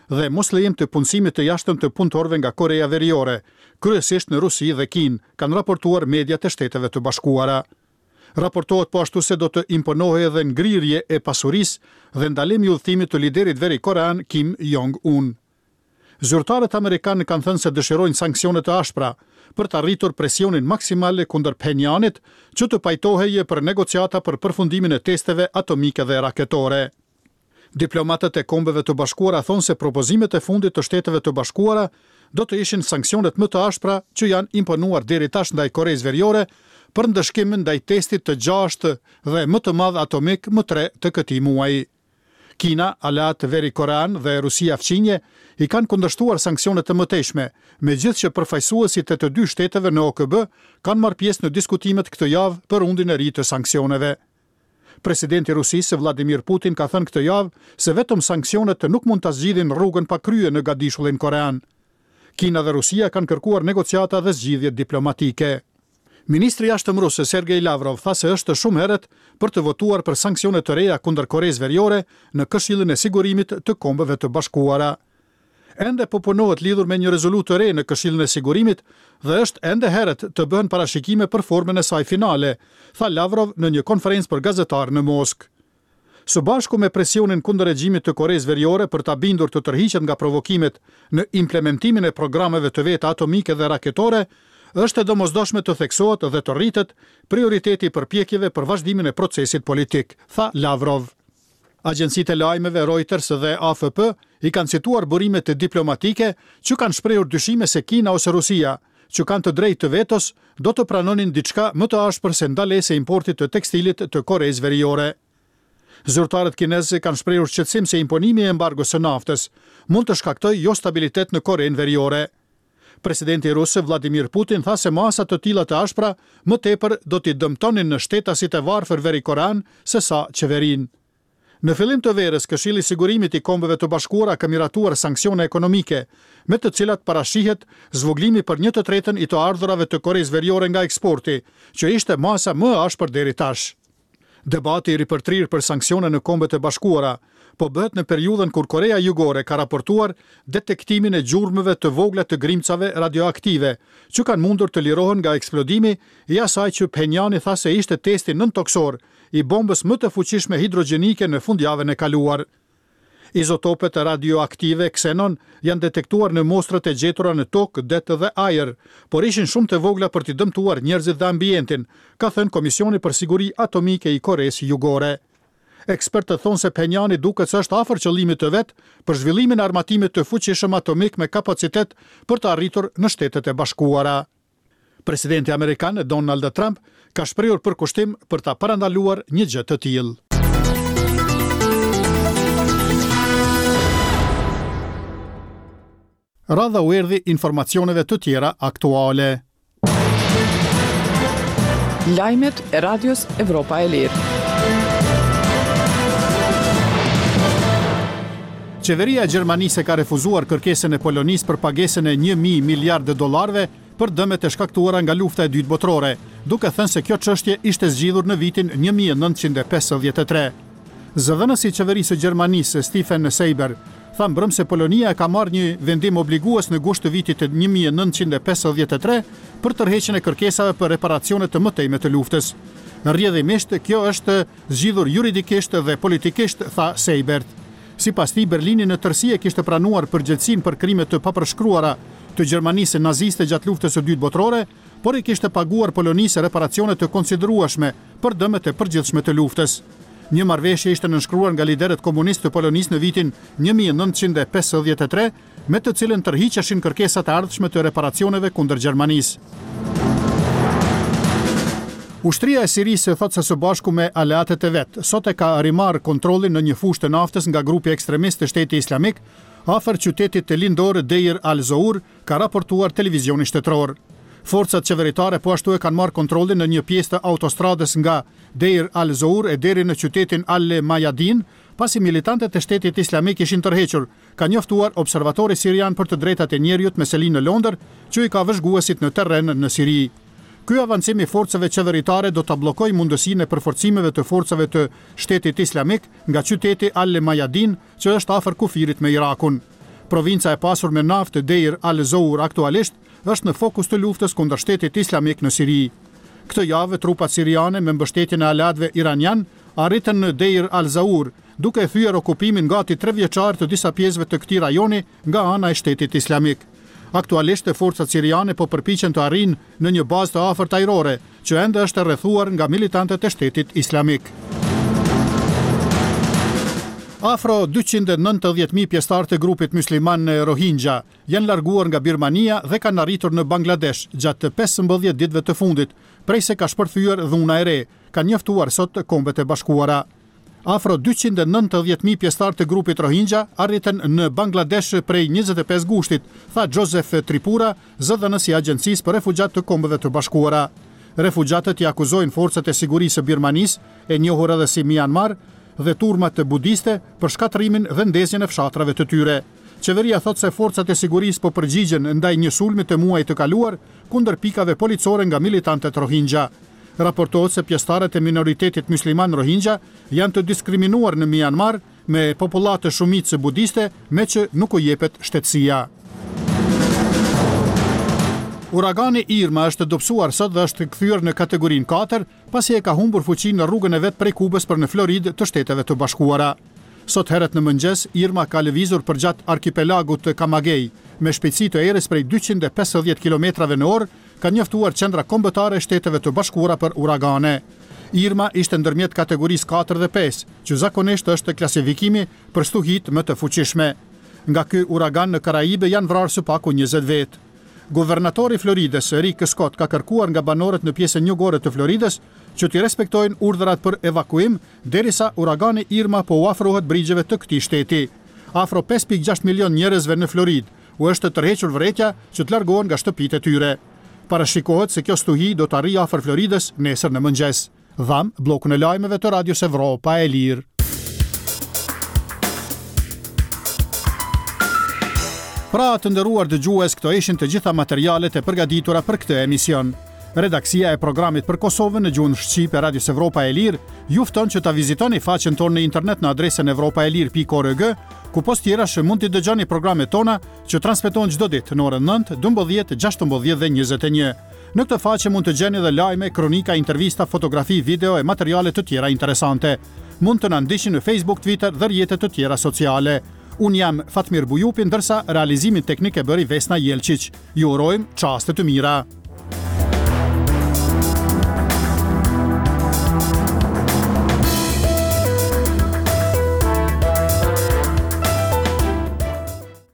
dhe mos lejim të punësimit të jashtëm të punëtorëve nga Korea Veriore, kryesisht në Rusi dhe Kinë, kanë raportuar mediat e Shteteve të Bashkuara. Raportohet po ashtu se do të imponohej edhe ngrirje e pasurisë dhe ndalim i udhëtimit të liderit verikorean Kim Jong-un. Zyrtarët amerikanë kanë thënë se dëshirojnë sanksione të ashpra për të arritur presionin maksimal kundër Pjongjanit që të pajtohej për negociata për përfundimin e testeve atomike dhe raketore. Diplomatët e Kombeve të Bashkuara thonë se propozimet e fundit të Shteteve të Bashkuara do të ishin sanksionet më të ashpra që janë imponuar deri tash ndaj Koreas Veriore për ndëshkimin ndaj testit të 6 dhe më të madh atomik më 3 të këtij muaji. Kina, aleat verikorean dhe Rusia fqinje i kanë kundërshtuar sanksionet të mëtejshme, megjithëse që përfaqësuesit e të dy shteteve në OKB kanë marrë pjesë në diskutimet këtë javë për undin e ri të sanksioneve. Presidenti i Rusisë Vladimir Putin ka thënë këtë javë se vetëm sanksionet nuk mund ta zgjidhin rrugën pa krye në gadishullin korean. Kina dhe Rusia kanë kërkuar negociata dhe zgjidhje diplomatike. Ministri i jashtëm rus Sergej Lavrov tha se është shumë herët për të votuar për sanksione të reja kundër Koreas Veriore në Këshillin e Sigurimit të Kombeve të Bashkuara. Ende po punohet lidhur me një rezolutë të re në Këshillin e Sigurimit dhe është ende herët të bëhen parashikime për formën e saj finale, tha Lavrov në një konferencë për gazetarë në Moskë. Së bashku me presionin kundër regjimit të Koreas Veriore për ta bindur të tërhiqet nga provokimet në implementimin e programeve të veta atomike dhe raketore, është e domosdoshme të theksohet dhe të rritet prioriteti i përpjekjeve për vazhdimin e procesit politik, tha Lavrov. Agjencitë e lajmeve Reuters dhe AFP i kanë cituar burimet diplomatike që kanë shprehur dyshime se Kina ose Rusia, që kanë të drejtë të vetos, do të pranonin diçka më të ashpër se ndalesa e importit të tekstilit të Koreas Veriore. Zyrtarët kinezë kanë shprehur shqetësim se imponimi i embargos së naftës mund të shkaktojë jo stabilitet në Korenë Veriore. Presidenti rus Vladimir Putin tha se masa të tilla të ashpra më tepër do t'i dëmtonin në shtetasit e varfër verikorean se sa qeverinë. Në fillim të verës, Këshilli i Sigurimit i Kombeve të Bashkuara ka miratuar sanksione ekonomike, me të cilat parashihet zvoglimi për 1/3 i të ardhurave të Koreas Veriore nga eksporti, që ishte masa më e ashpër deri tash. Debati i ripërtrirë për sanksione në Kombet e Bashkuara po bëhet në periudhën kur Korea Jugore ka raportuar detektimin e gjurmëve të vogla të grimcave radioaktive, që kanë mundur të lirohen nga eksplodimi i asaj që Pjongjani tha se ishte testi nëntoksor i bombës më të fuqishme hidrogjenike në fundjavën e kaluar. Izotopet radioaktive xenon janë detektuar në mostrat e gjetura në tokë, det dhe ajër, por ishin shumë të vogla për t'i dëmtuar njerëzit dhe ambientin, ka thënë Komisioni për Siguri Atomike i Koreas Jugore. Ekspertët thonë se Pjongjani duket se është afër qëllimit të vet për zhvillimin e armatimit të fuqishëm atomik me kapacitet për të arritur në Shtetet e Bashkuara. Presidenti amerikan Donald Trump ka shprehur përkushtim për ta parandaluar një gjë të tillë. Radha u erdhi informacioneve të tjera aktuale. Lajmet e Radios Evropa e Lirë. Qeveria e Gjermanisë ka refuzuar kërkesën e Polonisë për pagesën e 1.000 miliardë dollarëve për dëmet e shkaktuara nga lufta e dytë botërore, duke thënë se kjo çështje ishte zgjidhur në vitin 1953. Zëdhënësi i qeverisë së Gjermanisë, Stefan Seiber, tha mbrëm se Polonia ka marrë një vendim obligues në gusht të vitit 1953 për tërheqjen e kërkesave për reparacione të mëtejme të luftës. Rrjedhimisht, kjo është zgjidhur juridikisht dhe politikisht, tha Seibert. Sipas tij, Berlini në tërësi e kishte pranuar përgjegjësinë për krimet të papërshkruara të Gjermanisë naziste gjatë luftës së dytë botërore, por i kishte paguar Polonisë reparacione të konsiderueshme për dëmet e përgjithshme të luftës. Një marrëveshje ishte nënshkruar nga liderët komunistë të Polonisë në vitin 1953, me të cilën tërhiqeshin kërkesat e ardhshme të reparacioneve kundër Gjermanisë. Ushtria e Sirisë thotë se së bashku me aleatet e vet, sot e ka rimarrë kontrollin në një fushë të naftës nga grupi ekstremist të Shtetit Islamik afër qytetit të lindor Deir al-Zour, ka raportuar televizioni shtetëror. Forcat qeveritare po ashtu e kanë marrë kontrollin në një pjesë të autostradës nga Deir al-Zour e deri në qytetin Al-Mayadin, pasi militantët e Shtetit Islamik ishin tërhequr, ka njoftuar observatori sirian për të drejtat e njerëzit me selinë në Londër, që i ka vëzhguesit në terren në Siri. Ky avancim i forcave qeveritare do ta bllokojë mundësinë e përforcimeve të forcave të Shtetit Islamik nga qyteti Al-Mayadin, që është afër kufirit me Irakun. Provinca e pasur me naftë Deir al-Zour aktualisht është në fokus të luftës kundër shtetit islamik në Siri. Këtë javë trupat siriane me mbështetjen e aleatëve iranian arritën në Deir al-Zour, duke thyer okupimin gati 3 vjeçar të disa pjesëve të këtij rajoni nga ana e shtetit islamik. Aktualisht forcat siriane po përpiqen të arrijnë në një bazë të afërt ajrore, që ende është e rrethuar nga militantët e shtetit islamik. Afro 290.000 pjesëtar të grupit musliman Rohingya janë larguar nga Birmania dhe kanë arritur në Bangladesh gjatë 15 ditëve të fundit, prej se ka shpërthyer dhuna e re, ka njoftuar sot Kombet e Bashkuara. Afro 290.000 pjesëtar të grupit Rohingya arritën në Bangladesh prej 25 gushtit, tha Joseph Tripura, zëdhënësi i Agjencisë për Refugjat të Kombeve të Bashkuara. Refugjatët i akuzojnë forcat e sigurisë së Birmanisë, e njohur edhe si Myanmar, dhe turmat budiste për shkatrimin dhe ndezjen e fshatrave të tyre. Qeveria thot se forcat e sigurisë po përgjigjen ndaj një sulmi të muajit të kaluar kundër pikave policore nga militantët Rohingya. Raportohet se pjesëtarët e minoritetit musliman Rohingya janë të diskriminuar në Myanmar me popullatë shumicë budiste, me që nuk u jepet shtetësia. Uragani Irma është dobësuar sot dhe është kthyer në kategorinë 4, pasi e ka humbur fuqinë në rrugën e vet prej Kubës për në Floridë të Shteteve të Bashkuara. Sot herët në mëngjes, Irma ka lëvizur përgjatë arkipelagut të Camagüey, me shpejtësi të erës prej 250 km/h, ka njoftuar qendra kombëtare e Shteteve të Bashkuara për uragane. Irma ishte ndërmjet kategorisë 4 dhe 5, që zakonisht është klasifikimi për stuhit më të fuqishme. Nga ky uragan në Karaibe janë vrarë së paku 20 vetë. Guvernatori i Floridës, Rick Scott, ka kërkuar nga banorët në pjesën jugore të Floridës që t'i respektojnë urdhërat për evakuim, derisa uragani Irma po u afrohet brigjeve të këtij shteti. Afro 5.6 milion njerëzve në Floridë u është tërhequr vërejtja që të largohen nga shtëpitë e tyre. Parashikohet se kjo stuhi do të arrijë afër Floridës nesër në mëngjes. Dham bllokun e lajmeve të Radios Evropa e Lirë. Pra të nderuar dëgjues, këto ishin të gjitha materialet e përgatitura për këtë emision. Redaksia e programit për Kosovën në gjuhën shqipe Radios Evropa e Lirë ju fton që ta vizitoni faqen tonë në internet në adresën evropaelir.org, ku post tjerash mund t'i dëgjoni programet tona që transmetohen çdo ditë në orën 9, 12, 16 dhe 21. Në këtë faqe mund të gjeni edhe lajme, kronika, intervista, fotografi, video e materiale të tjera interesante. Mund të na ndiqni në Facebook, Twitter dhe rrjetet të tjera sociale. Unë jam Fatmir Bujupi, ndërsa realizimin teknik e bëri Vesna Jelčić. Ju urojmë çaste të mira.